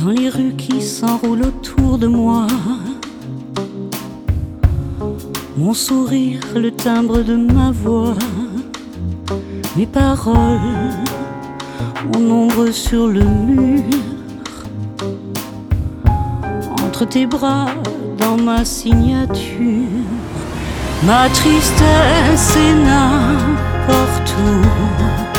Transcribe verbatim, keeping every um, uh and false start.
dans les rues qui s'enroulent autour de moi. Mon sourire, le timbre de ma voix, mes paroles, mon ombre sur le mur. Entre tes bras, dans ma signature, ma tristesse est n'importe où.